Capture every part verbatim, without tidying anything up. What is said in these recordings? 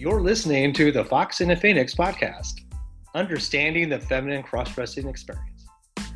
You're listening to the Fox and the Phoenix podcast, understanding the feminine cross-dressing experience.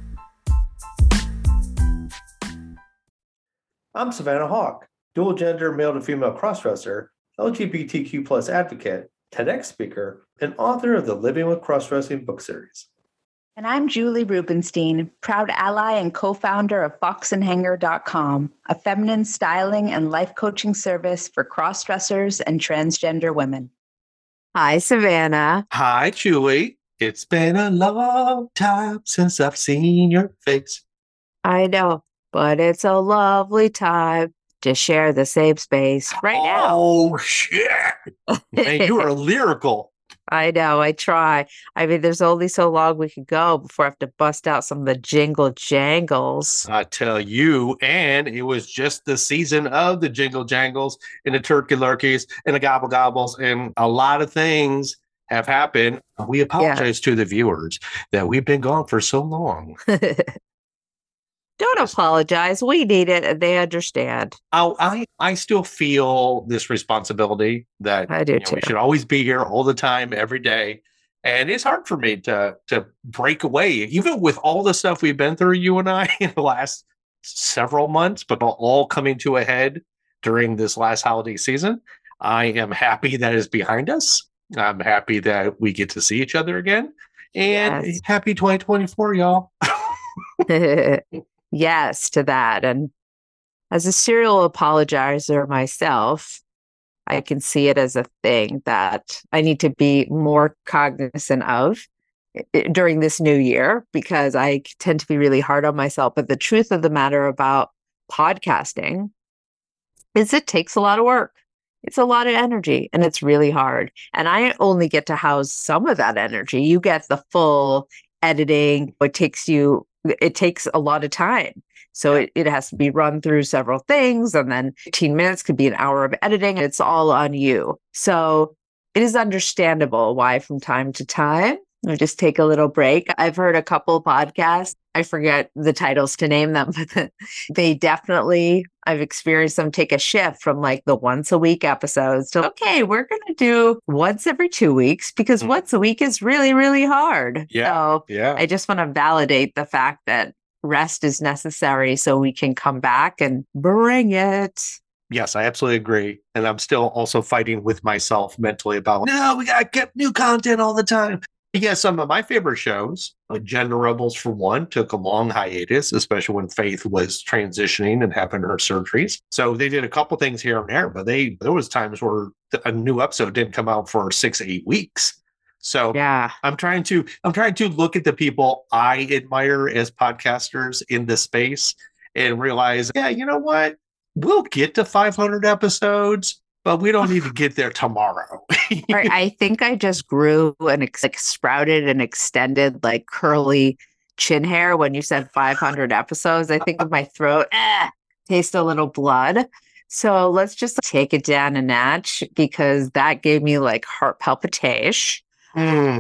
I'm Savannah Hawk, dual gender male to female crossdresser, L G B T Q plus advocate, TEDx speaker, and author of the Living with Crossdressing book series. And I'm Julie Rubenstein, proud ally and co-founder of fox and hanger dot com, a feminine styling and life coaching service for crossdressers and transgender women. Hi, Savannah. Hi, Julie. It's been a long time since I've seen your face. I know, but it's a lovely time to share the same space right now. Oh, shit. Man, you are lyrical. I know, I try. I mean, there's only so long we could go before I have to bust out some of the jingle jangles. I tell you, and it was just the season of the jingle jangles and the turkey lurkeys and the gobble gobbles, and a lot of things have happened. We apologize yeah. to the viewers that we've been gone for so long. Don't apologize. We need it, and they understand. I, I I still feel this responsibility that I do you know, too. we should always be here all the time, every day. And it's hard for me to to break away, even with all the stuff we've been through, you and I, in the last several months, but all coming to a head during this last holiday season. I am happy that is behind us. I'm happy that we get to see each other again. And yes. Happy twenty twenty-four, y'all. Yes, to that. And as a serial apologizer myself, I can see it as a thing that I need to be more cognizant of during this new year, because I tend to be really hard on myself. But the truth of the matter about podcasting is it takes a lot of work. It's a lot of energy, and it's really hard. And I only get to house some of that energy. You get the full editing. It takes you It takes a lot of time. So it, it has to be run through several things. And then fifteen minutes could be an hour of editing. It's all on you. So it is understandable why from time to time, I just take a little break. I've heard a couple podcasts. I forget the titles to name them, but they definitely, I've experienced them take a shift from like the once a week episodes to, okay, we're going to do once every two weeks because mm. once a week is really, really hard. Yeah. So yeah. I just want to validate the fact that rest is necessary so we can come back and bring it. Yes, I absolutely agree. And I'm still also fighting with myself mentally about, no, we got to get new content all the time. Yeah, some of my favorite shows, like Gender Rebels for one, took a long hiatus, especially when Faith was transitioning and having her surgeries. So they did a couple things here and there, but they there was times where a new episode didn't come out for six, eight weeks. So yeah, I'm trying to I'm trying to look at the people I admire as podcasters in this space and realize, yeah, you know what? We'll get to five hundred episodes, but we don't need to get there tomorrow. Right, I think I just grew and ex- like sprouted and extended like curly chin hair when you said five hundred episodes. I think of my throat, eh, taste a little blood. So let's just take it down a notch because that gave me like heart palpitation. Mm.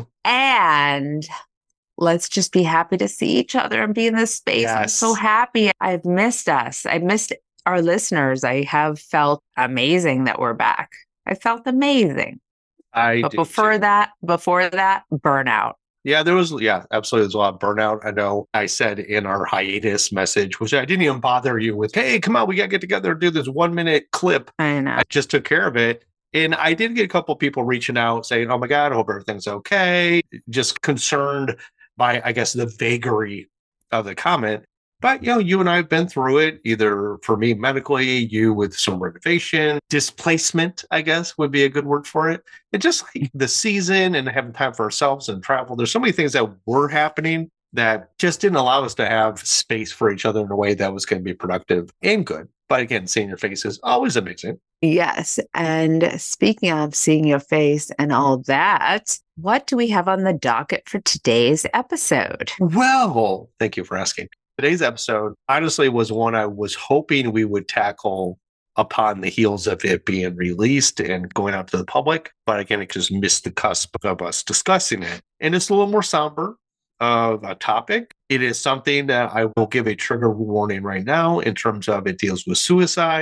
And let's just be happy to see each other and be in this space. Yes. I'm so happy. I've missed us. I missed our listeners. I have felt amazing that we're back. I felt amazing. I but before too. that, before that, burnout. Yeah, there was, yeah, absolutely. There's a lot of burnout. I know I said in our hiatus message, which I didn't even bother you with, hey, come on, we got to get together and do this one minute clip. I know. I just took care of it. And I did get a couple of people reaching out saying, oh my God, I hope everything's okay. Just concerned by, I guess, the vagary of the comment. But, you know, you and I have been through it, either for me medically, you with some renovation, displacement, I guess would be a good word for it. And just like the season and having time for ourselves and travel. There's so many things that were happening that just didn't allow us to have space for each other in a way that was going to be productive and good. But again, seeing your face is always amazing. Yes. And speaking of seeing your face and all that, what do we have on the docket for today's episode? Well, thank you for asking. Today's episode, honestly, was one I was hoping we would tackle upon the heels of it being released and going out to the public. But again, it just missed the cusp of us discussing it. And it's a little more somber of a topic. It is something that I will give a trigger warning right now in terms of it deals with suicide.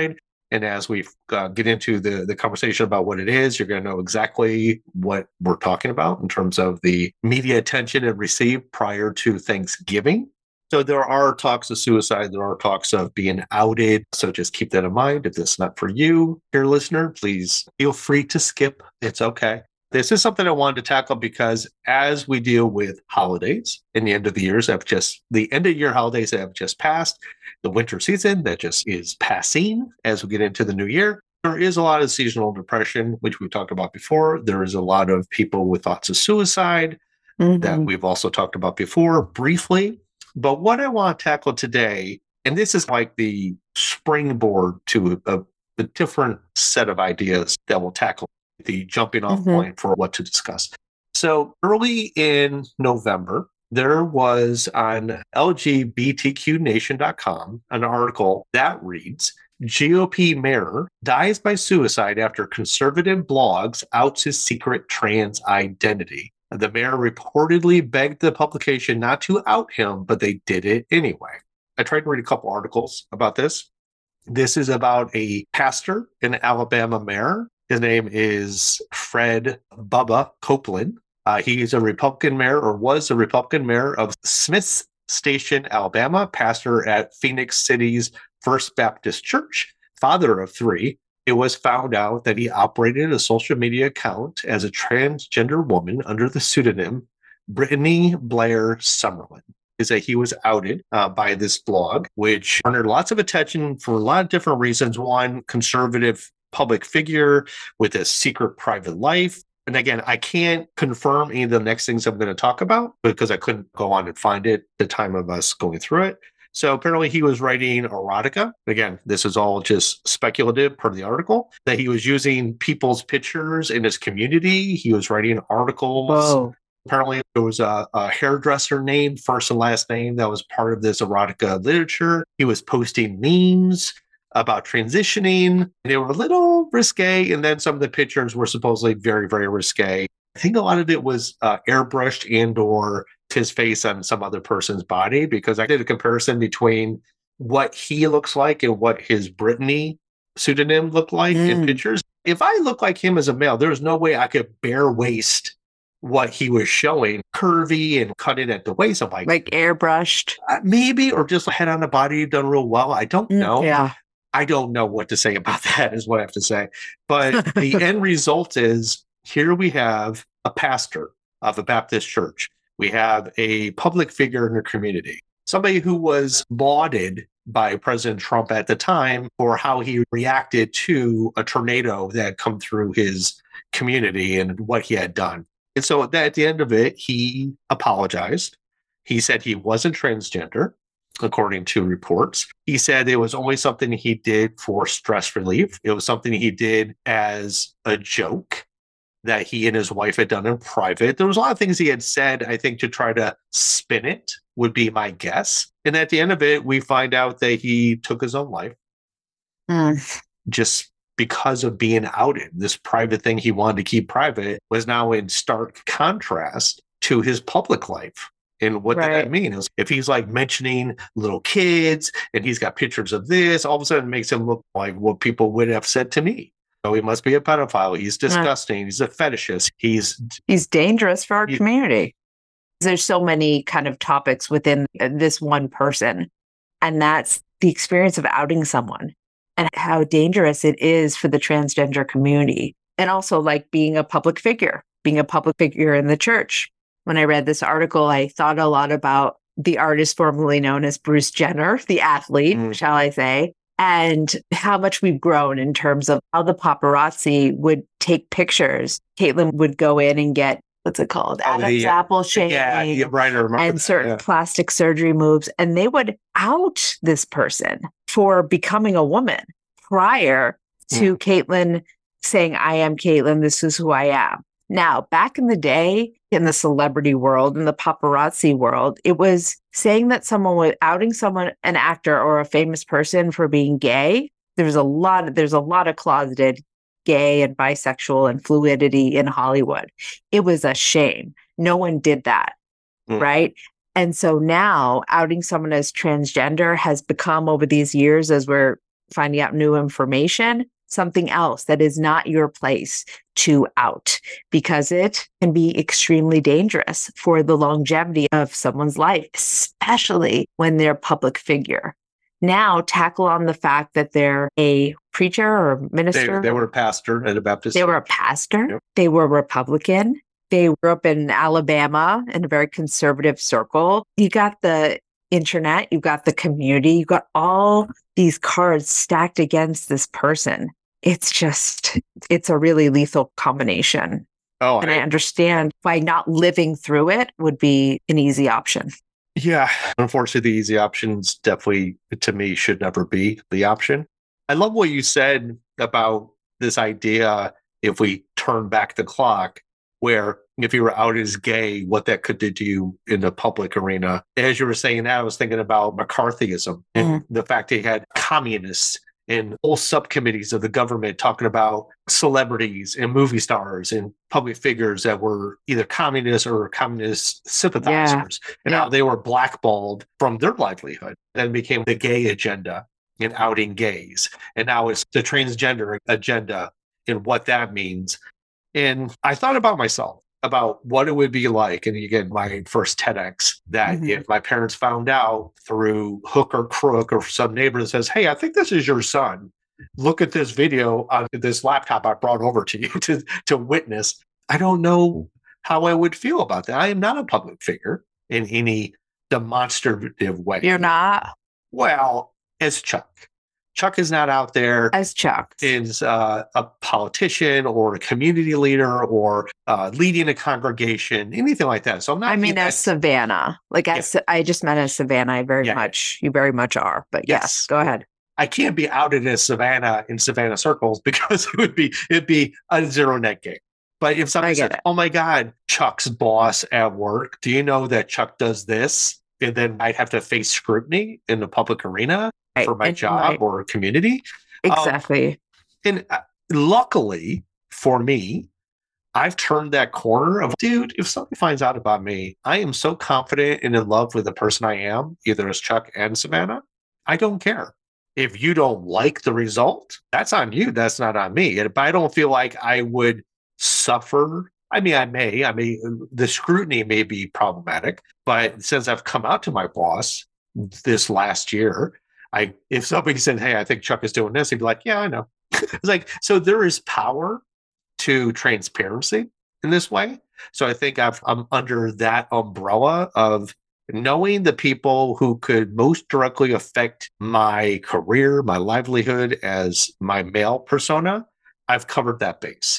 And as we uh, get into the, the conversation about what it is, you're going to know exactly what we're talking about in terms of the media attention it received prior to Thanksgiving. So there are talks of suicide. There are talks of being outed. So just keep that in mind. If this is not for you, dear listener, please feel free to skip. It's okay. This is something I wanted to tackle because as we deal with holidays and the end of the years have just, the end of year holidays that have just passed, the winter season that just is passing as we get into the new year, there is a lot of seasonal depression, which we've talked about before. There is a lot of people with thoughts of suicide mm-hmm. that we've also talked about before briefly. But what I want to tackle today, and this is like the springboard to a, a different set of ideas that we'll tackle, the jumping off mm-hmm. point for what to discuss. So early in November, there was on L G B T Q nation dot com an article that reads, G O P mayor dies by suicide after conservative blogs outs his secret trans identity. The mayor reportedly begged the publication not to out him, but they did it anyway. I tried to read a couple articles about this. This is about a pastor, an Alabama mayor. His name is Fred Bubba Copeland. Uh, he is a Republican mayor, or was a Republican mayor of Smiths Station, Alabama, pastor at Phoenix City's First Baptist Church, father of three. It was found out that he operated a social media account as a transgender woman under the pseudonym Brittany Blair Summerlin. Is that he was outed uh, by this blog, which garnered lots of attention for a lot of different reasons. One, conservative public figure with a secret private life. And again, I can't confirm any of the next things I'm going to talk about because I couldn't go on and find it at the time of us going through it. So apparently he was writing erotica. Again, this is all just speculative per the article, that he was using people's pictures in his community. He was writing articles. Whoa. Apparently there was a, a hairdresser name, first and last name, that was part of this erotica literature. He was posting memes about transitioning. They were a little risque. And then some of the pictures were supposedly very, very risque. I think a lot of it was uh, airbrushed and or his face on some other person's body, because I did a comparison between what he looks like and what his Brittany pseudonym looked like mm. in pictures. If I look like him as a male, there's no way I could bare waist what he was showing, curvy and cut it at the waist. I'm like, like airbrushed, uh, maybe, or just head on the body done real well. I don't know. Mm, yeah. I don't know what to say about that is what I have to say. But the end result is here we have a pastor of a Baptist church. We have a public figure in the community, somebody who was lauded by President Trump at the time for how he reacted to a tornado that had come through his community and what he had done. And so at the end of it, he apologized. He said he wasn't transgender, according to reports. He said it was only something he did for stress relief. It was something he did as a joke that he and his wife had done in private. There was a lot of things he had said, I think, to try to spin it, would be my guess. And at the end of it, we find out that he took his own life mm. just because of being outed. This private thing he wanted to keep private was now in stark contrast to his public life. And what right. did that mean? Is if he's like mentioning little kids and he's got pictures of this, all of a sudden it makes him look like what people would have said to me. Oh, he must be a pedophile. He's disgusting. He's a fetishist. He's he's dangerous for our he, community. There's so many kind of topics within this one person, and that's the experience of outing someone and how dangerous it is for the transgender community, and also like being a public figure, being a public figure in the church. When I read this article, I thought a lot about the artist formerly known as Bruce Jenner, the athlete, mm. shall I say, and how much we've grown in terms of how the paparazzi would take pictures. Caitlyn would go in and get, what's it called? Oh, Adam's the, apple shape. Yeah, yeah, right. I remember and that, certain yeah. plastic surgery moves. And they would out this person for becoming a woman prior to mm. Caitlyn saying, I am Caitlyn, this is who I am. Now, back in the day, in the celebrity world, in the paparazzi world, it was saying that someone was outing someone, an actor or a famous person, for being gay. There's a lot of, there's a lot of closeted gay and bisexual and fluidity in Hollywood. It was a shame. No one did that, mm. right? And so now outing someone as transgender has become, over these years, as we're finding out new information, something else that is not your place to out, because it can be extremely dangerous for the longevity of someone's life, especially when they're a public figure. Now tackle on the fact that they're a preacher or They, minister. they were a pastor at a Baptist. They were a pastor. Yep. They were Republican. They grew up in Alabama in a very conservative circle. You got the internet, you got the community, you got all these cards stacked against this person. It's just, it's a really lethal combination. Oh, And I understand why not living through it would be an easy option. Yeah, unfortunately, the easy options definitely, to me, should never be the option. I love what you said about this idea, if we turn back the clock, where if you were out as gay, what that could do to you in the public arena. As you were saying that, I was thinking about McCarthyism and the fact that he had communists and whole subcommittees of the government talking about celebrities and movie stars and public figures that were either communists or communist sympathizers, Yeah. and Yeah. how they were blackballed from their livelihood. Then became the gay agenda and outing gays. And now it's the transgender agenda and what that means. And I thought about myself, about what it would be like. And again, my first TEDx, that Mhm. if my parents found out through hook or crook or some neighbor that says, hey, I think this is your son. Look at this video on this laptop I brought over to you to, to witness. I don't know how I would feel about that. I am not a public figure in any demonstrative way. You're not? Well, as Chuck. Chuck is not out there As Chuck. is uh, a politician or a community leader or uh, leading a congregation, anything like that. So I'm not. I mean, I- as Savannah, like as I just meant as Savannah, I very Yeah. much, you very much are. But yes, Yes. go ahead. I can't be outed as Savannah in Savannah circles because it would be it'd be a zero net game. But if somebody I get says, it. "Oh my God, Chuck's boss at work, do you know that Chuck does this?" and then I'd have to face scrutiny in the public arena Right. for my And- job right. or community. Exactly. And uh, luckily for me, I've turned that corner of, dude, if somebody finds out about me, I am so confident and in love with the person I am, either as Chuck and Savannah. I don't care. If you don't like the result, that's on you. That's not on me. And if I don't feel like I would suffer, I mean, I may, I may, the scrutiny may be problematic, but since I've come out to my boss this last year, I, if somebody said, hey, I think Chuck is doing this, he'd be like, yeah, I know. It's like, so there is power to transparency in this way. So I think I've, I'm under that umbrella of knowing the people who could most directly affect my career, my livelihood as my male persona. I've covered that base.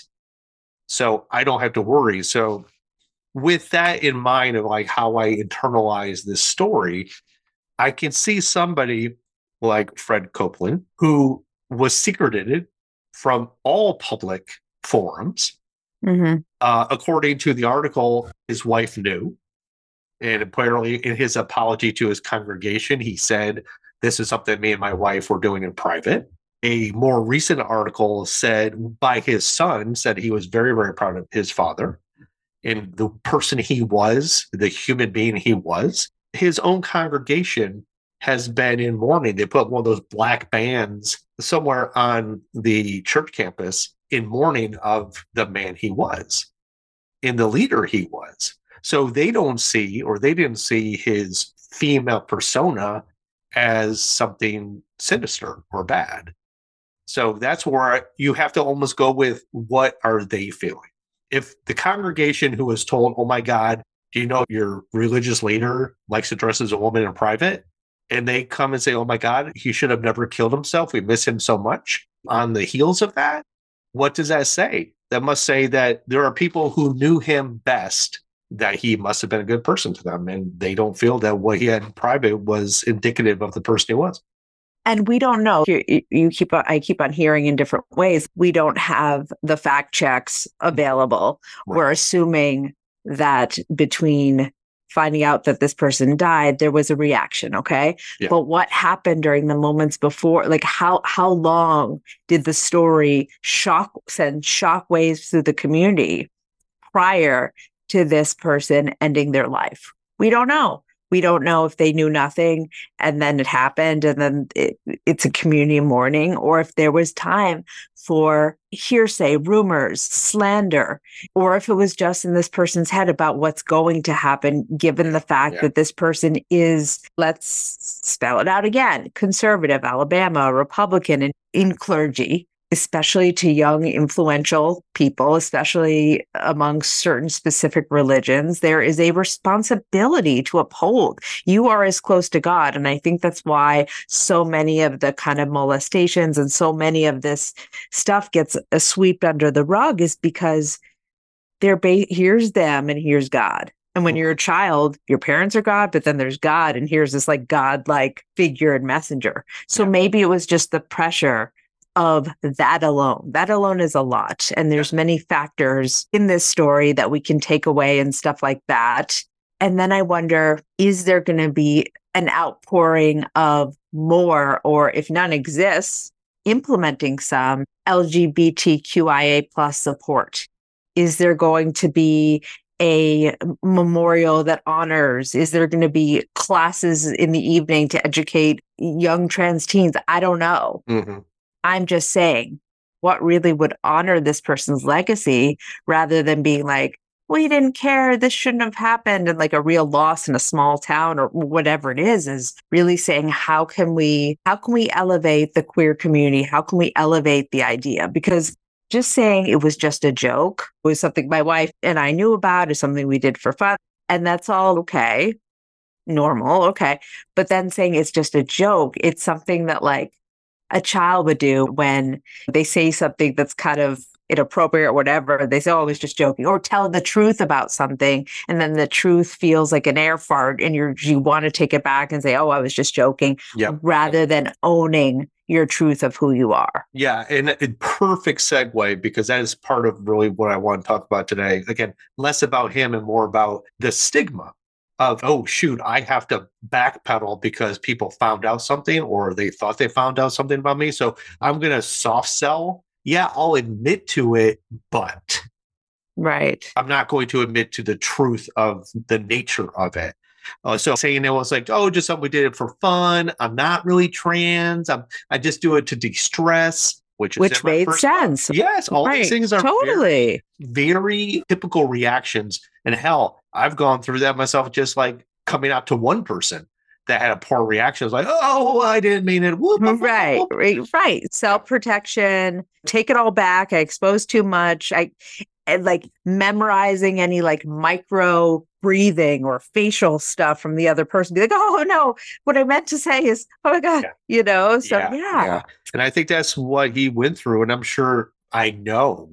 So I don't have to worry. So with that in mind of like how I internalize this story, I can see somebody like Fred Copeland, who was secreted from all public forums. Mm-hmm. Uh, according to the article, his wife knew. And apparently in his apology to his congregation, he said, this is something me and my wife were doing in private. A more recent article said by his son, said he was very, very proud of his father and the person he was, the human being he was. His own congregation has been in mourning. They put one of those black bands somewhere on the church campus in mourning of the man he was and the leader he was. So they don't see, or they didn't see his female persona as something sinister or bad. So that's where you have to almost go with, what are they feeling? If the congregation who was told, oh my God, do you know your religious leader likes to dress as a woman in private? And they come and say, oh my God, he should have never killed himself. We miss him so much. On the heels of that, what does that say? That must say that there are people who knew him best, that he must have been a good person to them. And they don't feel that what he had in private was indicative of the person he was. And we don't know. You, you keep on, I keep on hearing in different ways. We don't have the fact checks available. Right. We're assuming that between finding out that this person died, there was a reaction. Okay. Yeah. But what happened during the moments before? Like how, how long did the story shock send shockwaves through the community prior to this person ending their life? We don't know. We don't know if they knew nothing and then it happened and then it, it's a community mourning, or if there was time for hearsay, rumors, slander, or if it was just in this person's head about what's going to happen, given the fact Yeah. that this person is, let's spell it out again, conservative, Alabama, Republican, and in clergy, especially to young, influential people, especially among certain specific religions. There is a responsibility to uphold. You are as close to God. And I think that's why so many of the kind of molestations and so many of this stuff gets uh, swept under the rug, is because they're ba- here's them and here's God. And when you're a child, your parents are God, but then there's God, and here's this like God-like figure and messenger. So Yeah. maybe it was just the pressure of that alone. That alone is a lot. And there's many factors in this story that we can take away and stuff like that. And then I wonder, is there going to be an outpouring of more, or if none exists, implementing some L G B T Q I A plus support? Is there going to be a memorial that honors? Is there going to be classes in the evening to educate young trans teens? I don't know. Mm-hmm. I'm just saying what really would honor this person's legacy, rather than being like, we didn't care, this shouldn't have happened, and like a real loss in a small town or whatever it is, is really saying, how can we, how can we elevate the queer community? How can we elevate the idea? Because just saying it was just a joke was something my wife and I knew about, is something we did for fun. And that's all okay, normal, okay. But then saying it's just a joke, it's something that like a child would do when they say something that's kind of inappropriate or whatever. They say, oh, I was just joking, or tell the truth about something. And then the truth feels like an air fart and you're, you want to take it back and say, oh, I was just joking, Yep. rather than owning your truth of who you are. Yeah, and a perfect segue, because that is part of really what I want to talk about today. Again, less about him and more about the stigma of, oh, shoot, I have to backpedal because people found out something, or they thought they found out something about me. So I'm going to soft sell. Yeah, I'll admit to it, but Right. I'm not going to admit to the truth of the nature of it. Uh, so saying it was like, oh, just something we did it for fun. I'm not really trans. I'm, I just do it to de-stress, which is Which in my made first sense. book. Yes, all Right. these things are very, Totally. very typical reactions. And hell, I've gone through that myself, just like coming out to one person that had a poor reaction. I was like, oh, I didn't mean it. Whoop, whoop, Right, whoop. right, right. Self-protection, take it all back. I exposed too much. I and like memorizing any like micro breathing or facial stuff from the other person. Be like, oh no, what I meant to say is, oh my God, Yeah. you know? So Yeah, yeah. yeah. And I think that's what he went through. And I'm sure, I know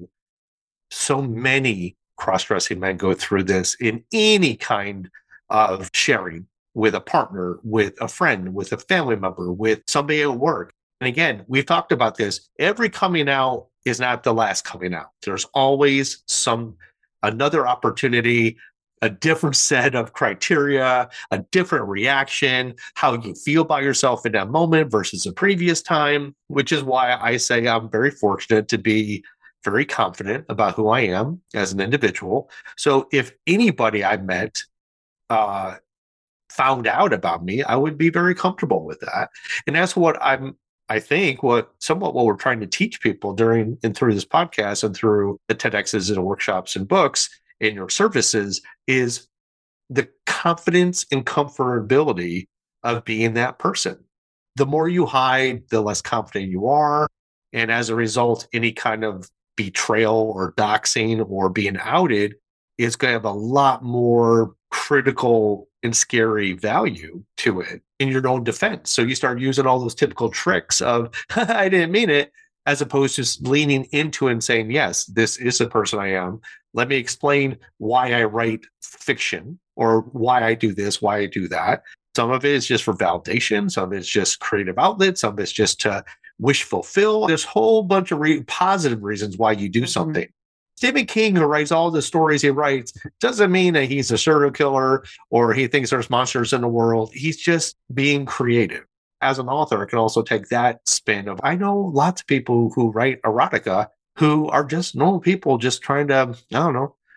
so many cross-dressing men go through this in any kind of sharing, with a partner, with a friend, with a family member, with somebody at work. And again, we've talked about this. Every coming out is not the last coming out. There's always some another opportunity, a different set of criteria, a different reaction, how you feel about yourself in that moment versus the previous time, which is why I say I'm very fortunate to be very confident about who I am as an individual. So if anybody I met uh, found out about me, I would be very comfortable with that. And that's what I'm, I think, what somewhat what we're trying to teach people during and through this podcast and through the TEDx's and workshops and books and your services is the confidence and comfortability of being that person. The more you hide, the less confident you are. And as a result, any kind of betrayal or doxing or being outed is going to have a lot more critical and scary value to it in your own defense. So you start using all those typical tricks of, I didn't mean it, as opposed to leaning into it and saying, yes, this is the person I am. Let me explain why I write fiction or why I do this, why I do that. Some of it is just for validation. Some of it's just creative outlet. Some of it's just to wish fulfill. There's a whole bunch of re- positive reasons why you do Mhm. something. Stephen King, who writes all the stories he writes, doesn't mean that he's a serial killer or he thinks there's monsters in the world. He's just being creative. As an author, I can also take that spin of, I know lots of people who write erotica who are just normal people just trying to, I don't know,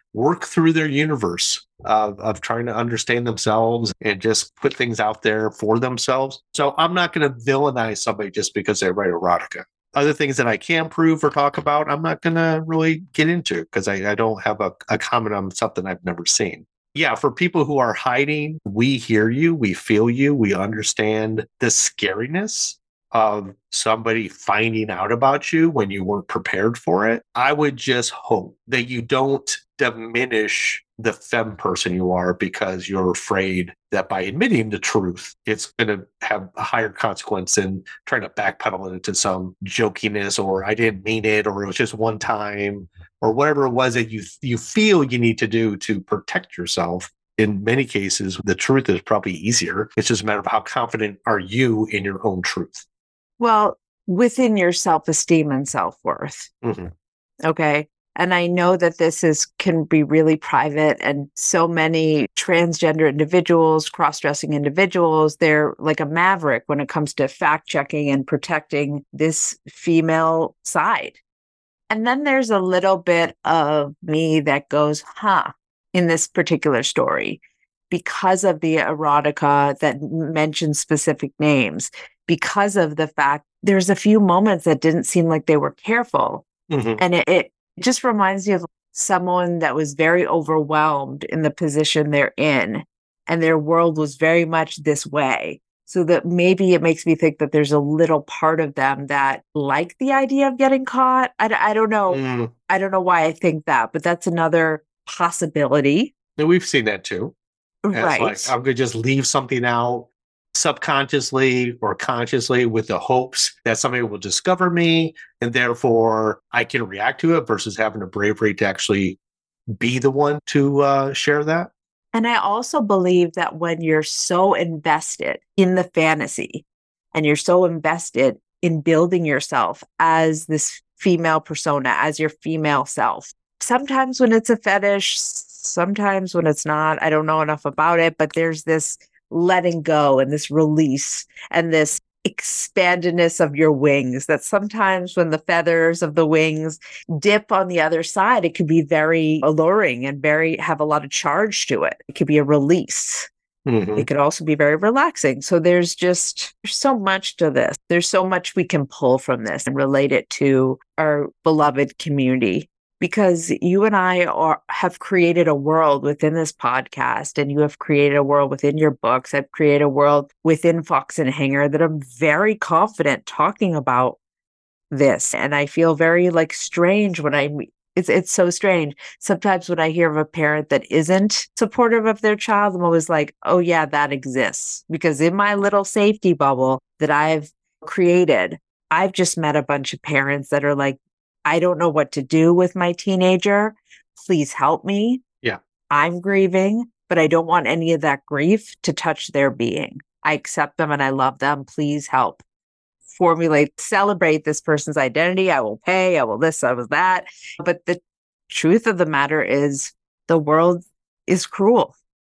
work through their universe of, of trying to understand themselves and just put things out there for themselves. So I'm not going to villainize somebody just because they write erotica. Other things that I can prove or talk about, I'm not going to really get into because I, I don't have a, a comment on something I've never seen. Yeah, for people who are hiding, we hear you, we feel you, we understand the scariness of somebody finding out about you when you weren't prepared for it. I would just hope that you don't diminish the femme person you are because you're afraid that by admitting the truth, it's going to have a higher consequence than trying to backpedal it into some jokiness or I didn't mean it or it was just one time or whatever it was that you you feel you need to do to protect yourself. In many cases, the truth is probably easier. It's just a matter of how confident are you in your own truth. Well, within your self-esteem and self-worth. Mm-hmm. Okay. And I know that this is can be really private, and so many transgender individuals, cross-dressing individuals, they're like a maverick when it comes to fact-checking and protecting this female side. And then there's a little bit of me that goes, huh, in this particular story, because of the erotica that mentions specific names, because of the fact there's a few moments that didn't seem like they were careful. Mm-hmm. And it, it just reminds me of someone that was very overwhelmed in the position they're in, and their world was very much this way. So that maybe it makes me think that there's a little part of them that like the idea of getting caught. I, I don't know. Mm. I don't know why I think that, but that's another possibility. And we've seen that too. Right. Like, I'm going to just leave something out subconsciously or consciously with the hopes that somebody will discover me and therefore I can react to it versus having the bravery to actually be the one to uh, share that. And I also believe that when you're so invested in the fantasy and you're so invested in building yourself as this female persona, as your female self, sometimes when it's a fetish, sometimes when it's not, I don't know enough about it, but there's this letting go and this release and this expandedness of your wings that sometimes when the feathers of the wings dip on the other side, it could be very alluring and very have a lot of charge to it. It could be a release. Mm-hmm. It could also be very relaxing. So there's just there's so much to this. There's so much we can pull from this and relate it to our beloved community. Because you and I are, have created a world within this podcast, and you have created a world within your books. I've created a world within Fox and Hanger that I'm very confident talking about this. And I feel very like strange when I, it's, it's so strange. Sometimes when I hear of a parent that isn't supportive of their child, I'm always like, oh yeah, that exists. Because in my little safety bubble that I've created, I've just met a bunch of parents that are like, I don't know what to do with my teenager. Please help me. Yeah. I'm grieving, but I don't want any of that grief to touch their being. I accept them and I love them. Please help. Formulate, celebrate this person's identity. I will pay. I will this, I will that. But the truth of the matter is the world is cruel.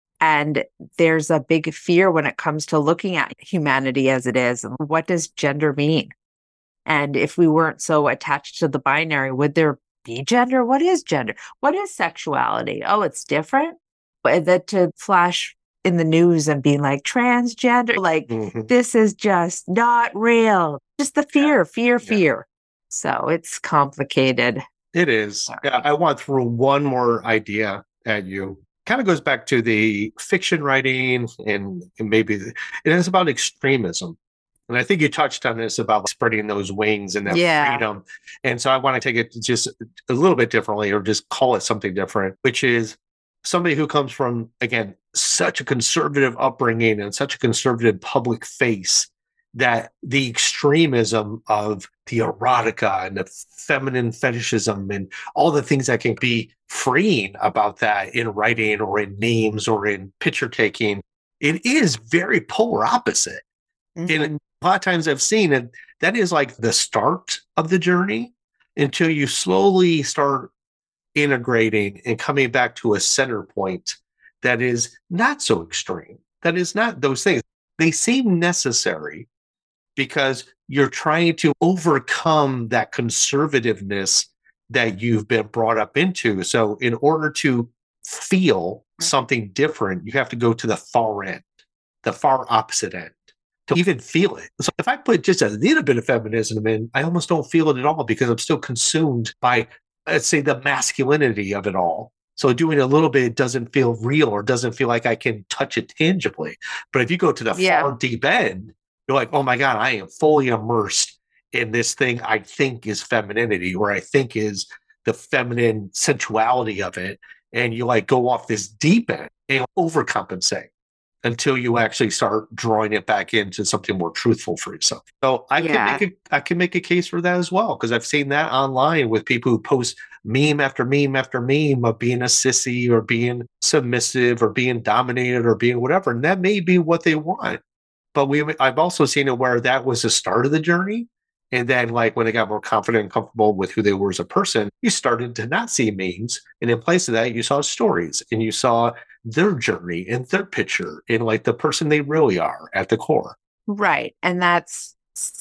And there's a big fear when it comes to looking at humanity as it is. What does gender mean? And if we weren't so attached to the binary, would there be gender? What is gender? What is sexuality? Oh, it's different. But that to flash in the news and being like transgender, like Mm-hmm. this is just not real. Just the fear, fear, Yeah. fear. So it's complicated. It is. Yeah, I want to throw one more idea at you. Kind of goes back to the fiction writing and, and maybe the, it is about extremism. And I think you touched on this about spreading those wings and that Yeah. freedom. And so I want to take it just a little bit differently or just call it something different, which is somebody who comes from, again, such a conservative upbringing and such a conservative public face that the extremism of the erotica and the feminine fetishism and all the things that can be freeing about that in writing or in names or in picture taking, it is very polar opposite. Mhm. And a lot of times I've seen it, that is like the start of the journey until you slowly start integrating and coming back to a center point that is not so extreme. That is not those things. They seem necessary because you're trying to overcome that conservativeness that you've been brought up into. So in order to feel something different, you have to go to the far end, the far opposite end to even feel it. So if I put just a little bit of feminism in, I almost don't feel it at all because I'm still consumed by, let's say, the masculinity of it all. So doing a little bit doesn't feel real or doesn't feel like I can touch it tangibly. But if you go to the Yeah. far deep end, you're like, oh my God, I am fully immersed in this thing I think is femininity, or I think is the feminine sensuality of it. And you like go off this deep end and overcompensate until you actually start drawing it back into something more truthful for yourself. So I Yeah. can make a I can make a case for that as well, because I've seen that online with people who post meme after meme after meme of being a sissy or being submissive or being dominated or being whatever. And that may be what they want. But we I've also seen it where that was the start of the journey. And then, like, when they got more confident and comfortable with who they were as a person, you started to not see memes. And in place of that, you saw stories and you saw their journey and their picture and, like, the person they really are at the core. Right. And that's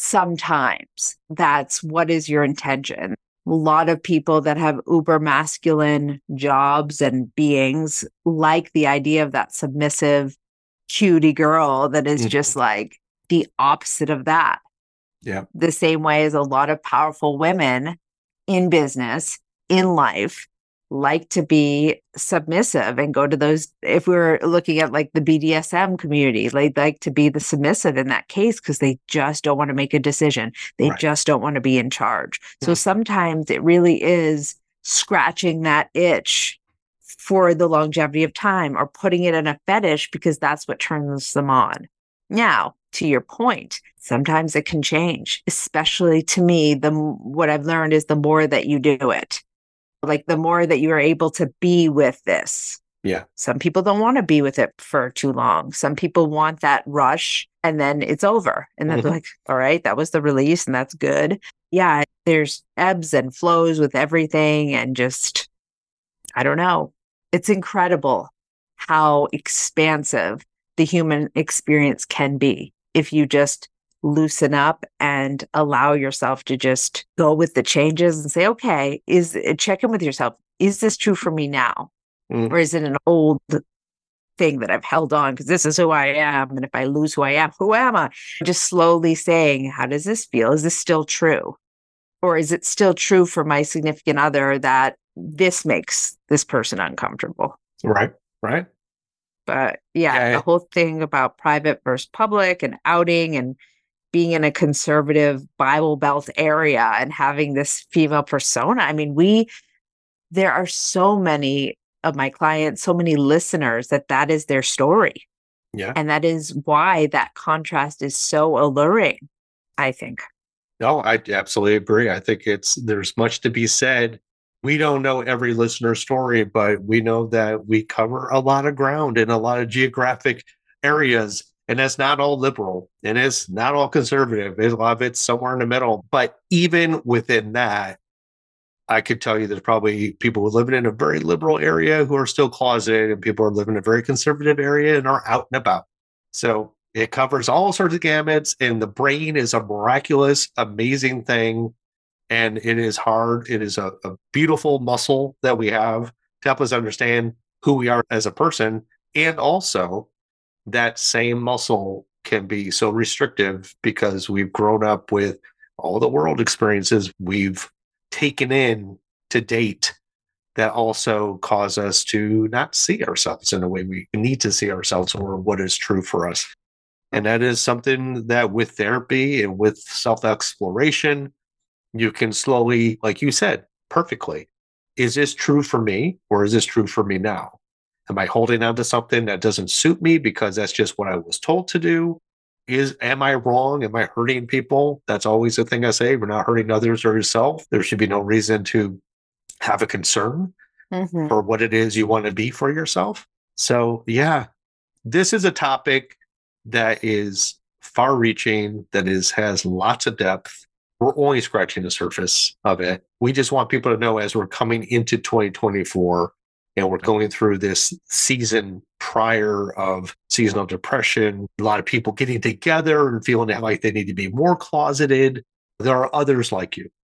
sometimes that's what is your intention. A lot of people that have uber masculine jobs and beings like the idea of that submissive cutie girl that is Mhm. just like the opposite of that. Yeah. The same way as a lot of powerful women in business, in life, like to be submissive and go to those. If we're looking at like the B D S M community, they like to be the submissive in that case because they just don't want to make a decision. They Right. just don't want to be in charge. So Mhm. sometimes it really is scratching that itch for the longevity of time or putting it in a fetish because that's what turns them on. Now, to your point, sometimes it can change, especially to me. The what I've learned is the more that you do it, like the more that you are able to be with this. Yeah. Some people don't want to be with it for too long. Some people want that rush and then it's over. And then Mhm. they're like, all right, that was the release and that's good. Yeah, there's ebbs and flows with everything. And just, I don't know. It's incredible how expansive the human experience can be if you just loosen up and allow yourself to just go with the changes and say, okay, is check in with yourself. Is this true for me now? Mhm. Or is it an old thing that I've held on because this is who I am? And if I lose who I am, who am I? Just slowly saying, how does this feel? Is this still true? Or is it still true for my significant other that this makes this person uncomfortable? Right. Right. But yeah, Yeah. the whole thing about private versus public and outing and being in a conservative Bible Belt area and having this female persona. I mean, we, there are so many of my clients, so many listeners that that is their story. Yeah. And that is why that contrast is so alluring, I think. No, I absolutely agree. I think it's there's much to be said. We don't know every listener's story, but we know that we cover a lot of ground in a lot of geographic areas. And that's not all liberal. And it's not all conservative. There's a lot of it's somewhere in the middle. But even within that, I could tell you there's probably people who live in a very liberal area who are still closeted, and people who live in a very conservative area and are out and about. So it covers all sorts of gamuts, and the brain is a miraculous, amazing thing. And it is hard. It is a, a beautiful muscle that we have to help us understand who we are as a person. And also, that same muscle can be so restrictive because we've grown up with all the world experiences we've taken in to date that also cause us to not see ourselves in the way we need to see ourselves or what is true for us. And that is something that with therapy and with self-exploration, you can slowly, like you said, perfectly. Is this true for me or is this true for me now? Am I holding on to something that doesn't suit me because that's just what I was told to do? Is am I wrong? Am I hurting people? That's always the thing I say. We're not hurting others or yourself. There should be no reason to have a concern Mm-hmm. for what it is you want to be for yourself. So yeah, this is a topic that is far-reaching, that is has lots of depth. We're only scratching the surface of it. We just want people to know as we're coming into twenty twenty-four and we're going through this season prior of seasonal depression, a lot of people getting together and feeling like they need to be more closeted. There are others like you.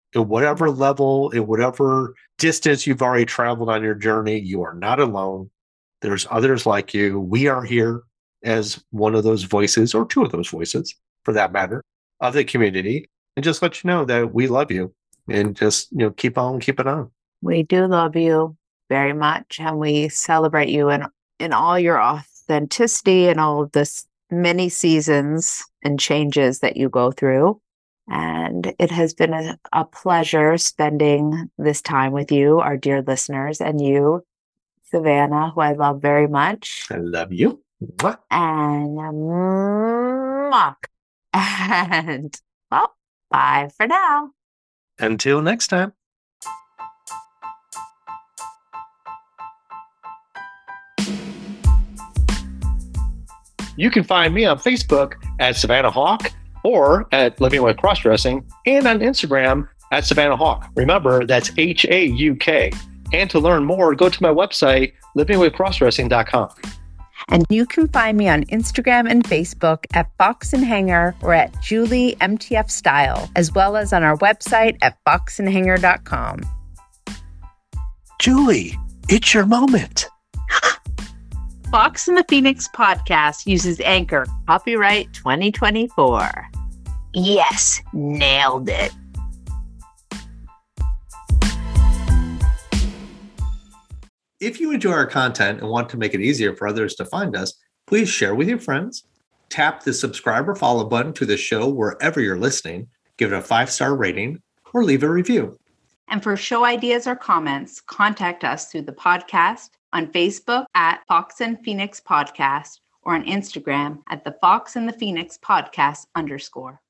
in whatever level, in whatever distance you've already traveled on your journey, you are not alone. There's others like you. We are here as one of those voices, or two of those voices for that matter, of the community. And just let you know that we love you, and just, you know, keep on keeping on. We do love you very much, and we celebrate you in, in all your authenticity and all of this many seasons and changes that you go through. And it has been a, a pleasure spending this time with you, our dear listeners, and you, Savannah, who I love very much. I love you. Mwah. And Mock. And, well, bye for now. Until next time. You can find me on Facebook at Savannah Hawk, or at Living with Crossdressing, and on Instagram at Savannah Hawk. Remember, that's H A U K. And to learn more, go to my website, living with crossdressing dot com. And you can find me on Instagram and Facebook at Fox and Hanger or at Julie M T F Style, as well as on our website at fox and hanger dot com. Julie, it's your moment. Fox and the Phoenix podcast uses Anchor, copyright twenty twenty-four. Yes, nailed it. If you enjoy our content and want to make it easier for others to find us, please share with your friends. Tap the subscribe or follow button to the show wherever you're listening, give it a five-star rating, or leave a review. And for show ideas or comments, contact us through the podcast on Facebook at Fox and Phoenix Podcast or on Instagram at the Fox and the Phoenix Podcast underscore.